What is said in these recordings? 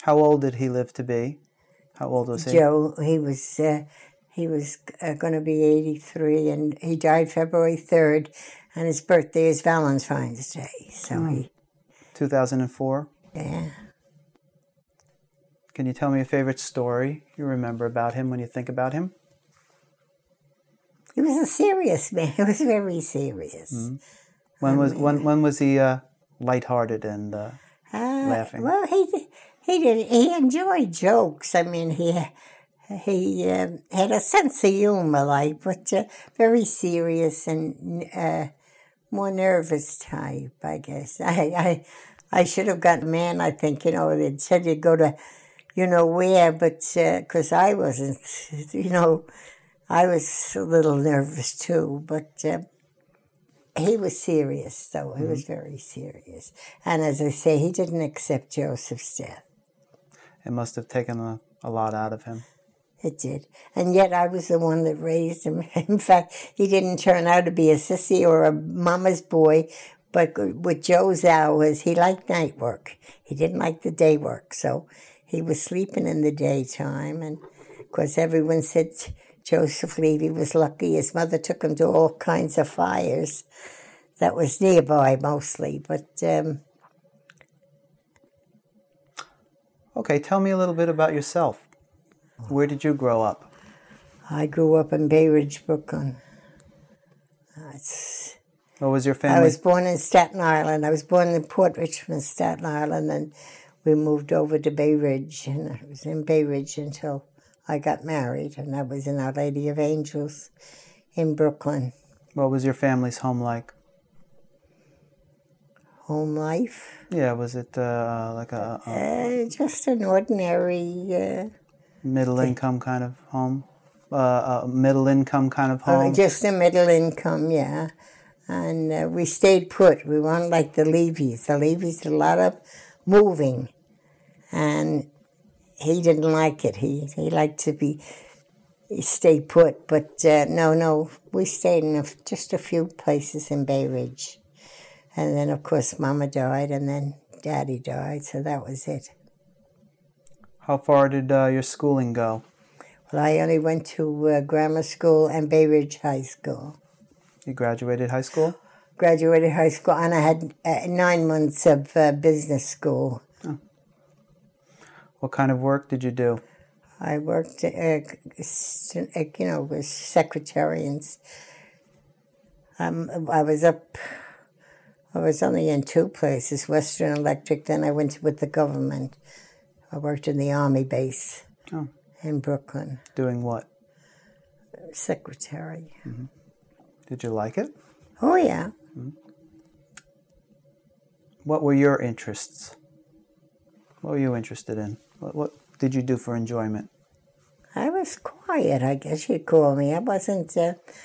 How old did he live to be? How old was he? Joe, he was going to be 83, and he died February 3rd, and his birthday is Valentine's Day. So 2004? Yeah. Can you tell me a favorite story you remember about him when you think about him? He was a serious man. He was very serious. Mm-hmm. When was he lighthearted and laughing? Well, he enjoyed jokes. I mean, he had a sense of humor, but very serious and more nervous type, I guess. I should have got a man, I think, they'd said you'd go to, where, but because I wasn't, I was a little nervous too, but he was serious, though. He was very serious. And as I say, he didn't accept Joseph's death. It must have taken a lot out of him. It did. And yet I was the one that raised him. In fact, he didn't turn out to be a sissy or a mama's boy, but with Joe's hours, he liked night work. He didn't like the day work, so he was sleeping in the daytime. And, of course, everyone said Joseph Levy was lucky. His mother took him to all kinds of fires. That was nearby mostly, but... Okay, tell me a little bit about yourself. Where did you grow up? I grew up in Bay Ridge, Brooklyn. What was your family? I was born in Staten Island. I was born in Port Richmond, Staten Island, and we moved over to Bay Ridge. And I was in Bay Ridge until I got married, and I was in Our Lady of Angels in Brooklyn. What was your family's home like? Home life? Yeah, was it like a just an ordinary... middle income kind of home? Middle income kind of home? Just a middle income, yeah. And we stayed put. We weren't like the Levys. The Levys did a lot of moving. And he didn't like it. He liked to stay put. But no, we stayed in just a few places in Bay Ridge. And then, of course, Mama died, and then Daddy died, so that was it. How far did your schooling go? Well, I only went to grammar school and Bay Ridge High School. You graduated high school? Graduated high school, and I had 9 months of business school. Oh. What kind of work did you do? I worked, with secretarians. I was only in 2 places, Western Electric, then I went with the government. I worked in the Army base in Brooklyn. Doing what? Secretary. Mm-hmm. Did you like it? Oh, yeah. Mm-hmm. What were your interests? What were you interested in? What did you do for enjoyment? I was quiet, I guess you'd call me. I wasn't,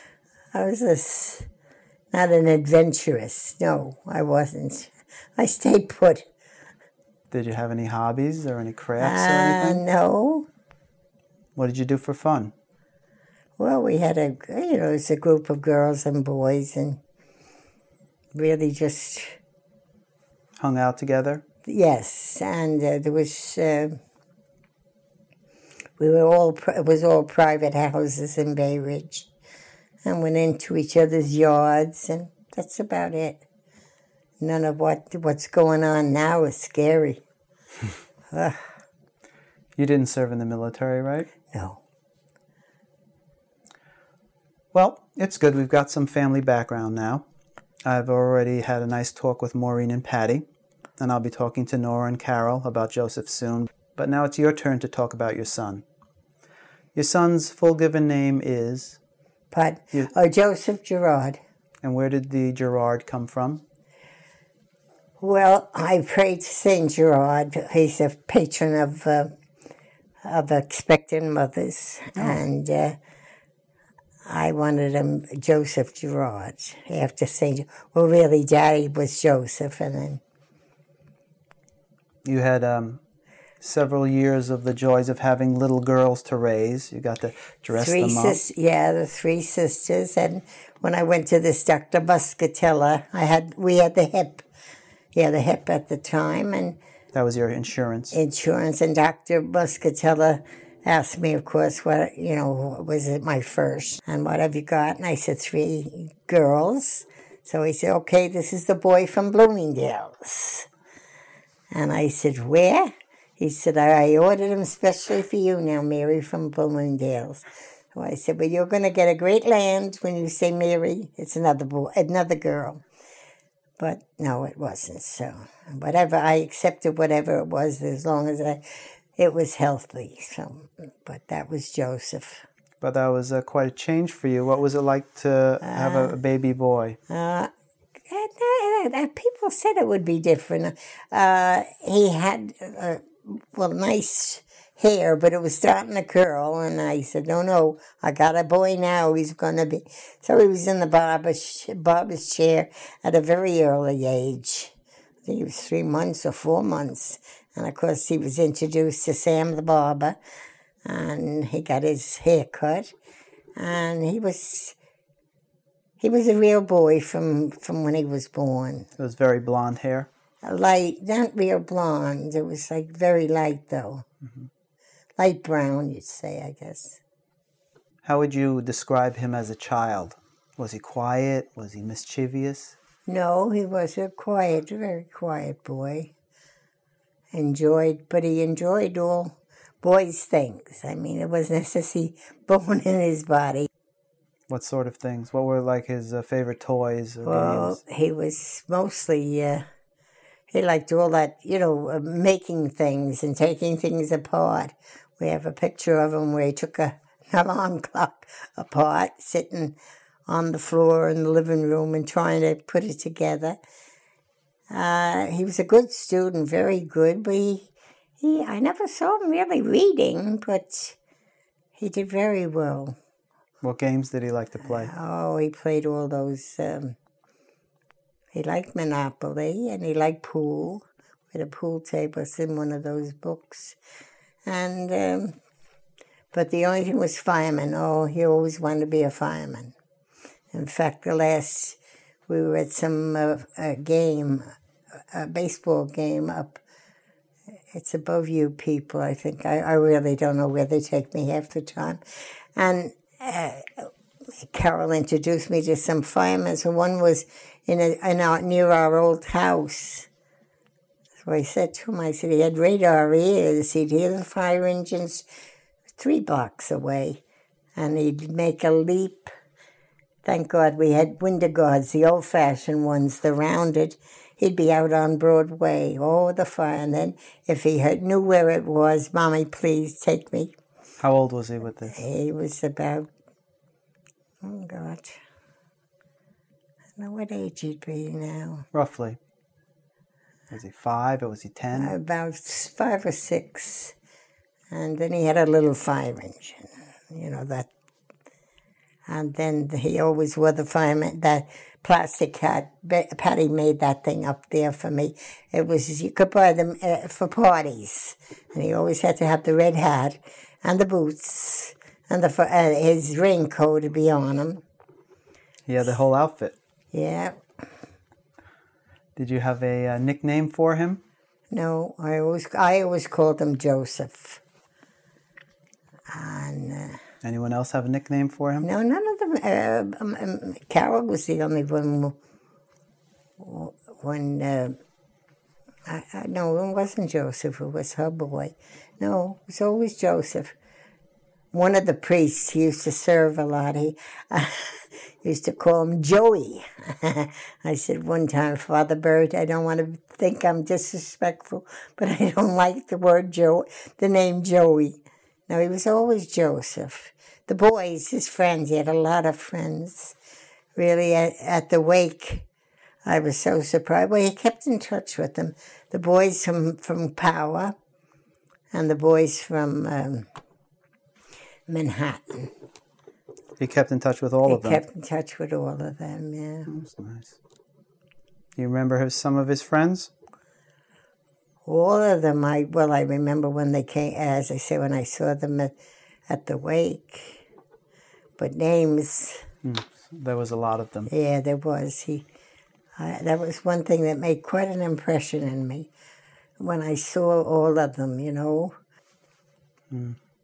not an adventurous. No, I wasn't. I stayed put. Did you have any hobbies or any crafts or anything? No. What did you do for fun? Well, we had it was a group of girls and boys, and really just... Hung out together? Yes, and there was... it was all private houses in Bay Ridge, and went into each other's yards, and that's about it. None of what's going on now is scary. You didn't serve in the military, right? No. Well, it's good. We've got some family background now. I've already had a nice talk with Maureen and Patty, and I'll be talking to Nora and Carol about Joseph soon. But now it's your turn to talk about your son. Your son's full given name is? Joseph Gerard. And where did the Gerard come from? Well, I pray to Saint Gerard. He's a patron of expectant mothers, and I wanted him Joseph Gerard after Saint. Well, really, Daddy was Joseph, and then you had several years of the joys of having little girls to raise. You got to dress them up. The 3 sisters, and when I went to this Dr. Muscatella, we had the hip. Yeah, the hip at the time, and That was your insurance. Insurance, and Dr. Muscatella asked me, of course, what, was it my first? And what have you got? And I said, 3 girls. So he said, okay, this is the boy from Bloomingdale's. And I said, where? He said, I ordered him specially for you now, Mary from Bloomingdale's. So I said, well, you're going to get a great land when you say Mary. It's another boy, another girl. But no, it wasn't. So whatever, I accepted whatever it was as long as it was healthy. So, but that was Joseph. But that was quite a change for you. What was it like to have a baby boy? People said it would be different. He had, nice hair, but it was starting to curl. And I said, no, I got a boy now. He's going to be. So he was in the barber's chair at a very early age. I think he was 3 months or 4 months. And, of course, he was introduced to Sam the barber. And he got his hair cut. And he was a real boy from when he was born. It was very blonde hair? Light, not real blonde. It was like very light, though. Mm-hmm. Light brown, you'd say, I guess. How would you describe him as a child? Was he quiet? Was he mischievous? No, he was a quiet, very quiet boy. But he enjoyed all boys' things. I mean, it wasn't necessarily bone in his body. What sort of things? What were like his favorite toys or games? He was mostly, he liked all that, making things and taking things apart. We have a picture of him where he took an alarm clock apart, sitting on the floor in the living room and trying to put it together. He was a good student, very good, but I never saw him really reading, but he did very well. What games did he like to play? He played all those. He liked Monopoly and he liked pool. We had a pool table in one of those books. And, but the only thing was fireman. He always wanted to be a fireman. In fact, we were at some game, a baseball game up. It's above you people, I think. I really don't know where they take me half the time. And Carol introduced me to some firemen. So one was near our old house. So I said to him, he had radar ears. He'd hear the fire engines 3 blocks away. And he'd make a leap. Thank God we had window guards, the old-fashioned ones, the rounded. He'd be out on Broadway, the fire. And then if he knew where it was, Mommy, please take me. How old was he with this? He was about, I don't know what age he'd be now. Roughly. Was he 5 or was he 10? About 5 or 6. And then he had a little fire engine, that. And then he always wore the fireman, that plastic hat. Patty made that thing up there for me. It was, you could buy them for parties. And he always had to have the red hat and the boots and his raincoat to be on him. He had the whole outfit. Yeah. Did you have a nickname for him? No, I always called him Joseph. And anyone else have a nickname for him? No, none of them. Carol was the only one. No, it wasn't Joseph. It was her boy. No, it was always Joseph. One of the priests he used to serve a lot. He used to call him Joey. I said one time, Father Bird, I don't want to think I'm disrespectful, but I don't like the name Joey. No, he was always Joseph. The boys, his friends, he had a lot of friends. Really, at the wake, I was so surprised. Well, he kept in touch with them. The boys from Power and the boys from Manhattan. He kept in touch with all of them? He kept in touch with all of them, yeah. That's nice. Do you remember some of his friends? All of them, I remember when they came, as I say, when I saw them at the wake. But names... There was a lot of them. Yeah, there was. That was one thing that made quite an impression in me. when I saw all of them, Mm.